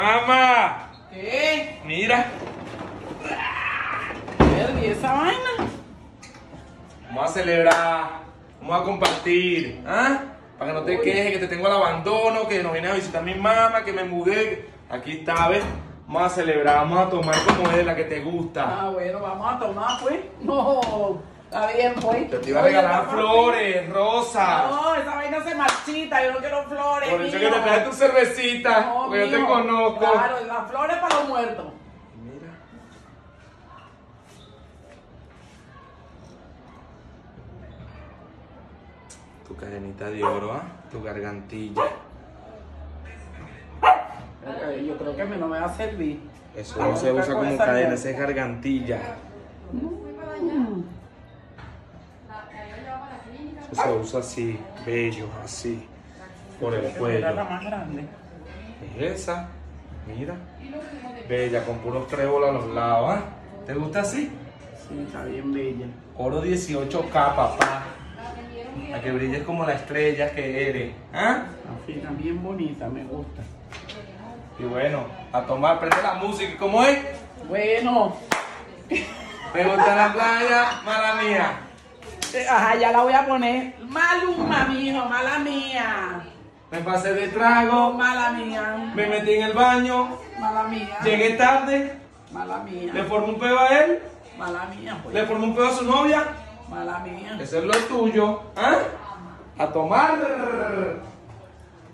¡Mamá! ¿Qué? Mira. ¿Y esa vaina? Vamos a celebrar. Vamos a compartir. ¿Ah? Para que no te quejes, que te tengo el abandono, que no vine a visitar a mi mamá, que me mudé. Aquí está, ¿ves? Vamos a celebrar, vamos a tomar como es la que te gusta. Ah, bueno, vamos a tomar, pues. No, está bien, pues. Te iba a regalar flores, rosas. No, esa vaina se marchita, yo no quiero flores. Por eso mío. que te traes tu cervecita, No, porque yo te mío. conozco. Claro, las flores para los muertos. Mira. Tu cadenita de oro, ¿ah? Tu gargantilla. Yo creo que a mí no me va a servir. Eso no se usa como cadena, esa es gargantilla. Eso se usa así, bello, así, por el Era la cuello. más grande. Es esa, mira. Bella, con puros tréboles a los lados, ¿ah? ¿Te gusta así? Sí, está bien bella. Oro 18K, papá. A que brilles como la estrella que eres, ¿ah? La fina, bien bonita, me gusta. Y bueno, a tomar, prende la música, ¿cómo es? Bueno, Me gusta la playa, mala mía. ajá, ya la voy a poner. Maluma, mijo, mala mía. Me pasé de No, trago, mala mía. me metí en el baño, Mala mía. llegué tarde, Mala mía. le formé un pedo a él, Mala mía, pues. le formé un pedo a su novia. Mala mía. Eso es lo tuyo, ¿ah? A tomar.